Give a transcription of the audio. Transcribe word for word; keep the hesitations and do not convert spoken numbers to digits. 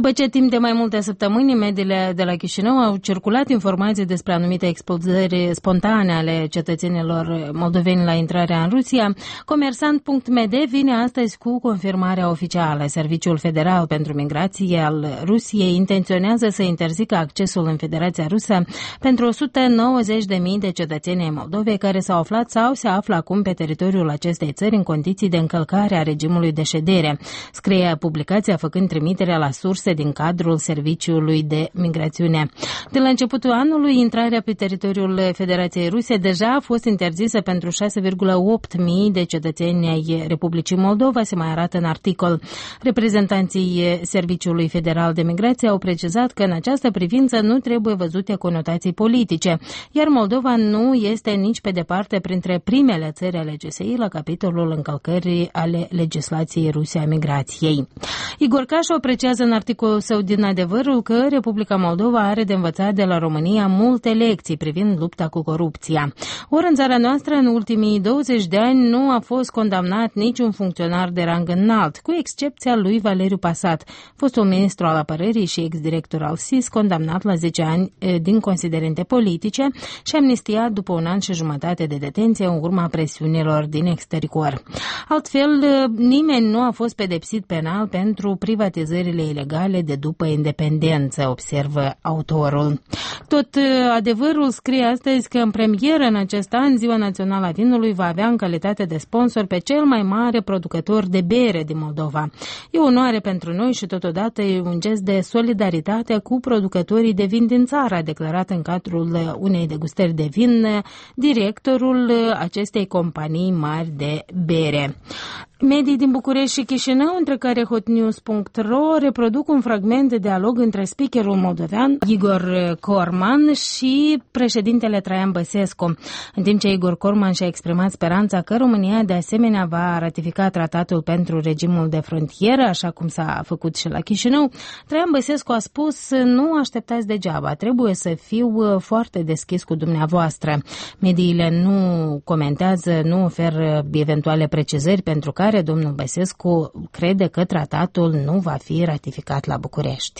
După ce timp de mai multe săptămâni mediile de la Chișinău au circulat informații despre anumite expulzări spontane ale cetățenilor moldoveni la intrarea în Rusia, Comersant punct m d vine astăzi cu confirmarea oficială. Serviciul Federal pentru Migrație al Rusiei intenționează să interzică accesul în Federația Rusă pentru o sută nouăzeci de mii de cetățeni ai Moldovei care s-au aflat sau se află acum pe teritoriul acestei țări în condiții de încălcare a regimului de ședere, scrie publicația făcând trimiterea la surse din cadrul Serviciului de Migrațiune. De la începutul anului, intrarea pe teritoriul Federației Ruse deja a fost interzisă pentru șase virgulă opt mii de cetățeni ai Republicii Moldova, se mai arată în articol. Reprezentanții Serviciului Federal de Migrație au precizat că în această privință nu trebuie văzute conotații politice, iar Moldova nu este nici pe departe printre primele țări ale G S I la capitolul încălcării ale legislației ruse a migrației. Igor Cașu apreciază în articolul său din Adevărul că Republica Moldova are de învățat de la România multe lecții privind lupta cu corupția. Ori în țara noastră, în ultimii douăzeci de ani, nu a fost condamnat niciun funcționar de rang înalt, cu excepția lui Valeriu Pasat, fostul ministru al apărării și ex-director al S I S, condamnat la zece ani din considerente politice și amnistiat după un an și jumătate de detenție în urma presiunilor din exterior. Altfel, nimeni nu a fost pedepsit penal pentru privatizările ilegale de după independență, observă autorul. Tot Adevărul scrie astăzi că în premieră în acest an, Ziua Națională a Vinului va avea în calitate de sponsor pe cel mai mare producător de bere din Moldova. E o onoare pentru noi și totodată e un gest de solidaritate cu producătorii de vin din țară, a declarat în cadrul unei degustări de vin directorul acestei companii mari de bere. Medii din București și Chișinău, între care hotnews punct ro, reproduc un fragment de dialog între speakerul moldovean Igor Corman și președintele Traian Băsescu. În timp ce Igor Corman și-a exprimat speranța că România de asemenea va ratifica tratatul pentru regimul de frontieră, așa cum s-a făcut și la Chișinău, Traian Băsescu a spus: nu așteptați degeaba, trebuie să fiu foarte deschis cu dumneavoastră. Mediile nu comentează, nu oferă eventuale precizări pentru care domnul Băsescu crede că tratatul nu va fi ratificat la București.